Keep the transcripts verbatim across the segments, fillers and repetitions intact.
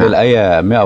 نعم. الآية مئة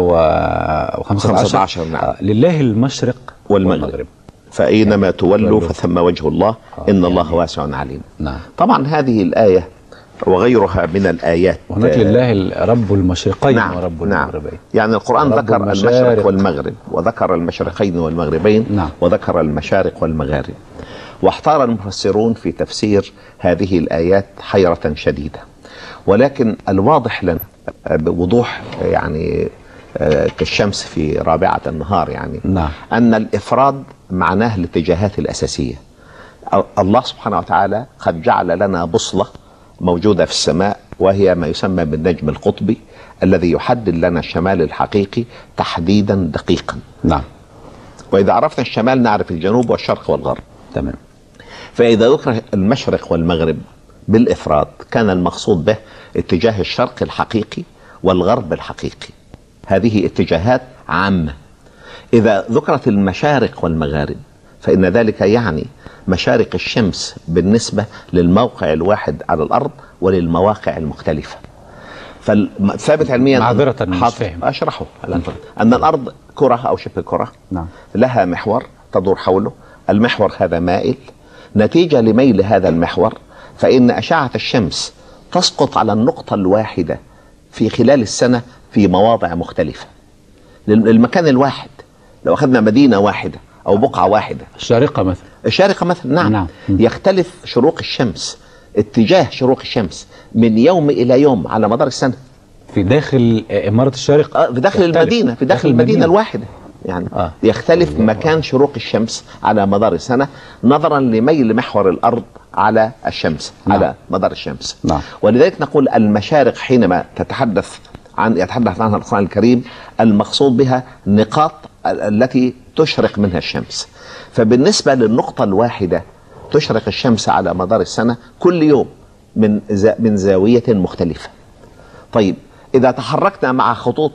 وخمسة عشر نعم. لله المشرق والمغرب, والمغرب. فأينما تولوا فثم وجه الله إن يعني الله واسع عليم. نعم. طبعا هذه الآية وغيرها من الآيات، هناك لله رب المشرقين نعم ورب المغربين. نعم. يعني القرآن ذكر المشرق والمغرب، وذكر المشرقين والمغربين، نعم. وذكر المشارق والمغارب. واحتار المفسرون في تفسير هذه الآيات حيرة شديدة، ولكن الواضح لنا بوضوح يعني كالشمس في رابعة النهار يعني نعم. أن الإفراد معناه الاتجاهات الأساسية. الله سبحانه وتعالى قد جعل لنا بوصلة موجودة في السماء، وهي ما يسمى بالنجم القطبي الذي يحدد لنا الشمال الحقيقي تحديدا دقيقا. نعم. وإذا عرفنا الشمال نعرف الجنوب والشرق والغرب. تمام. فإذا ذكر المشرق والمغرب بالإفراد كان المقصود به اتجاه الشرق الحقيقي والغرب الحقيقي، هذه اتجاهات عامة. إذا ذكرت المشارق والمغارب فإن ذلك يعني مشارق الشمس بالنسبة للموقع الواحد على الأرض وللمواقع المختلفة. فالثابت علميا معذرة مش فاهم أشرحه أن الأرض كرة أو شبه كرة، نعم. لها محور تدور حوله، المحور هذا مائل، نتيجة لميل هذا المحور فإن أشعة الشمس تسقط على النقطة الواحدة في خلال السنة في مواضع مختلفة للمكان الواحد. لو أخذنا مدينة واحدة أو بقعة واحدة، الشارقة مثلا، الشارقة مثلا نعم. نعم. يختلف شروق الشمس، اتجاه شروق الشمس من يوم إلى يوم على مدار السنة في داخل إمارة الشارقة، في داخل يختلف. المدينة في داخل, داخل المدينة, المدينة الواحدة يعني آه. يختلف مكان شروق الشمس على مدار السنة نظرا لميل محور الأرض على الشمس. نعم. على مدار الشمس. نعم. ولذلك نقول المشارق حينما تتحدث عن يتحدث عنها القرآن الكريم المقصود بها نقاط التي تشرق منها الشمس. فبالنسبة للنقطة الواحدة تشرق الشمس على مدار السنة كل يوم من من زاوية مختلفة. طيب إذا تحركنا مع خطوط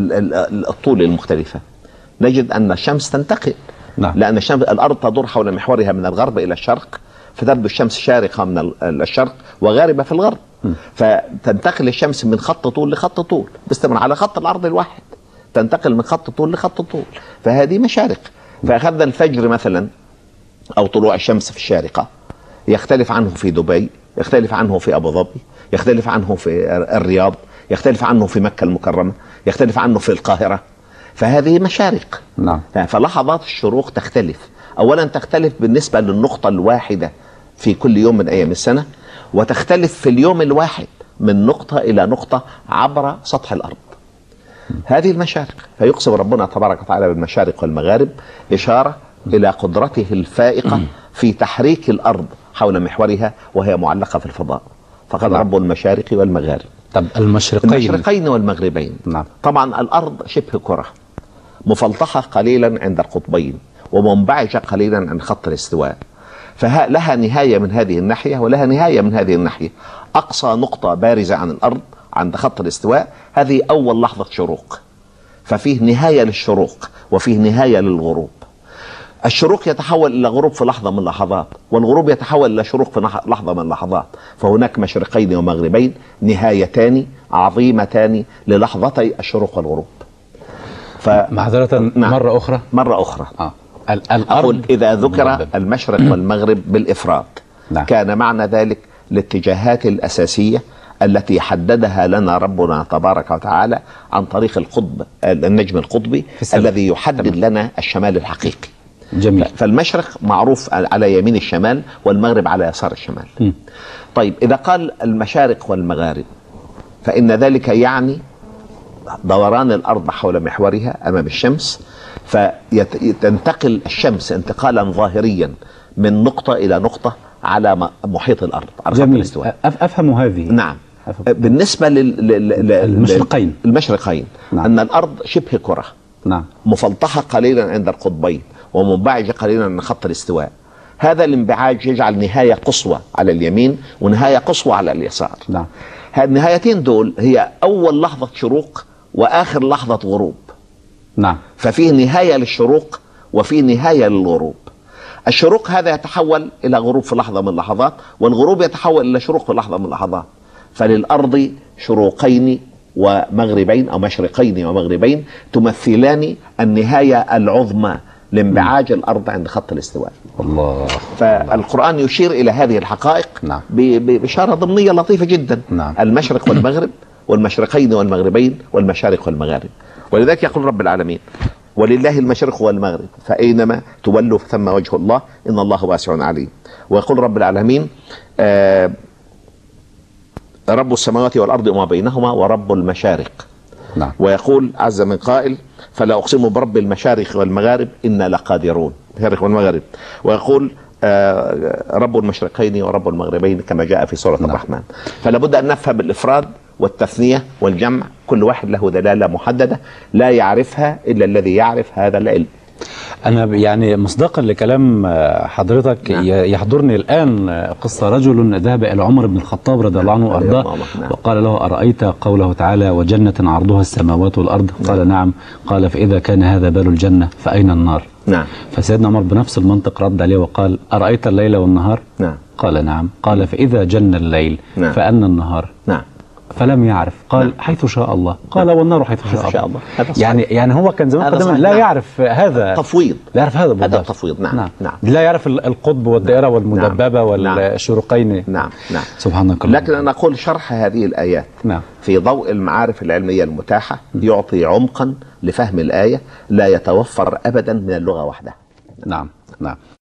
الطول المختلفة نجد أن الشمس تنتقل. نعم. لأن الشمس الأرض تدور حول محورها من الغرب إلى الشرق، فتبدو الشمس شارقة من الشرق وغاربة في الغرب. م. فتنتقل الشمس من خط طول لخط طول باستمرار على خط الأرض الواحد، تنتقل من خط طول لخط طول، فهذه مشارق. فأخذنا الفجر مثلا أو طلوع الشمس في الشارقة يختلف عنه في دبي، يختلف عنه في أبو ظبي، يختلف عنه في الرياض، يختلف عنه في مكة المكرمة، يختلف عنه في القاهرة. فهذه مشارق. نعم. فلحظات الشروق تختلف، أولا تختلف بالنسبة للنقطة الواحدة في كل يوم من أيام السنة، وتختلف في اليوم الواحد من نقطة إلى نقطة عبر سطح الأرض. هذه المشارق. فيقسم ربنا تبارك وتعالى بالمشارق والمغارب إشارة إلى قدرته الفائقة في تحريك الأرض حول محورها وهي معلقة في الفضاء. فقال رب المشارق والمغارب. طب المشرقين المشرقين والمغربين. نعم. طبعا الأرض شبه كرة مفلطحة قليلا عند القطبين ومنبعجة قليلا عند خط الاستواء، فلها نهاية من هذه الناحية ولها نهاية من هذه الناحية. أقصى نقطة بارزة عن الأرض عند خط الاستواء هذه أول لحظة شروق، ففيه نهاية للشروق وفيه نهاية للغروب. الشروق يتحول إلى غروب في لحظة من اللحظات، والغروب يتحول إلى شروق في لحظة من اللحظات. فهناك مشرقين ومغربين نهايتان عظيمتان للحظتي الشروق والغروب. معذرة نعم. مرة أخرى مرة أخرى آه. أقول إذا ذكر المشرق والمغرب بالإفراد نعم. كان معنى ذلك الاتجاهات الأساسية التي حددها لنا ربنا تبارك وتعالى عن طريق القطب النجم القطبي الذي يحدد تمام. لنا الشمال الحقيقي. جميل. فالمشرق معروف على يمين الشمال والمغرب على يسار الشمال. م. طيب إذا قال المشارق والمغارب فإن ذلك يعني دوران الأرض حول محورها أمام الشمس، فتنتقل الشمس انتقالا ظاهريا من نقطة إلى نقطة على محيط الأرض على خط الاستواء. أفهم هذه. نعم. أفهم. بالنسبة للمشرقين المشرقين نعم. أن الأرض شبه كرة نعم. مفلطحة قليلا عند القطبين ومنبعجة قليلا عند خط الاستواء. هذا الانبعاج يجعل نهاية قصوى على اليمين ونهاية قصوى على اليسار. نعم. النهايتين دول هي أول لحظة شروق وآخر لحظة غروب. نعم. ففيه نهاية للشروق وفيه نهاية للغروب. الشروق هذا يتحول إلى غروب في لحظة من اللحظات، والغروب يتحول إلى شروق في لحظة من اللحظات. فللأرض شروقين ومغربين أو مشرقين ومغربين تمثلان النهاية العظمى لانبعاج الأرض عند خط الاستواء. الله. فالقرآن يشير إلى هذه الحقائق نعم. بإشارة ضمنية لطيفة جدا. نعم. المشرق والمغرب والمشرقين والمغربين والمشارق والمغارب. ولذلك يقول رب العالمين: ولله المشرق والمغرب فأينما تولوا ثم وجه الله إن الله واسع عليم. ويقول رب العالمين: آه رب السماوات والأرض وما بينهما ورب المشارق. نعم. ويقول عز من قائل: فلا أقسم برب المشارق والمغارب إنا لقادرون. المشارق والمغارب. ويقول آه رب المشرقين ورب المغربين كما جاء في سورة نعم. الرحمن. فلا بد أن نفهم الإفراد والتثنية والجمع، كل واحد له دلالة محددة لا يعرفها إلا الذي يعرف هذا العلم. أنا يعني مصداقا لكلام حضرتك نعم. يحضرني الآن قصة رجل ذهب إلى عمر بن الخطاب رضي الله عنه وأرضاه نعم. وقال له: أرأيت قوله تعالى وجنة عرضها السماوات والأرض؟ نعم. قال: نعم. قال: فإذا كان هذا بال الجنة فأين النار؟ نعم. فسيدنا عمر بنفس المنطق رد عليه وقال: أرأيت الليل والنهار؟ نعم. قال: نعم. قال: فإذا جن الليل نعم. فأين النهار؟ نعم. فلم يعرف. قال: نعم. حيث شاء الله. قال: نعم. والنار حيث شاء, شاء الله. الله. يعني يعني هو كان زمان قدما لا نعم. يعرف هذا تفويض، لا يعرف هذا هذا التفويض. نعم. نعم. نعم لا يعرف القطب والدائرة والمدببة نعم. والشروقين. نعم نعم سبحانك الله. لكن أنا أقول شرح هذه الآيات نعم. في ضوء المعارف العلمية المتاحة يعطي عمقا لفهم الآية لا يتوفر أبدا من اللغة وحدها. نعم نعم.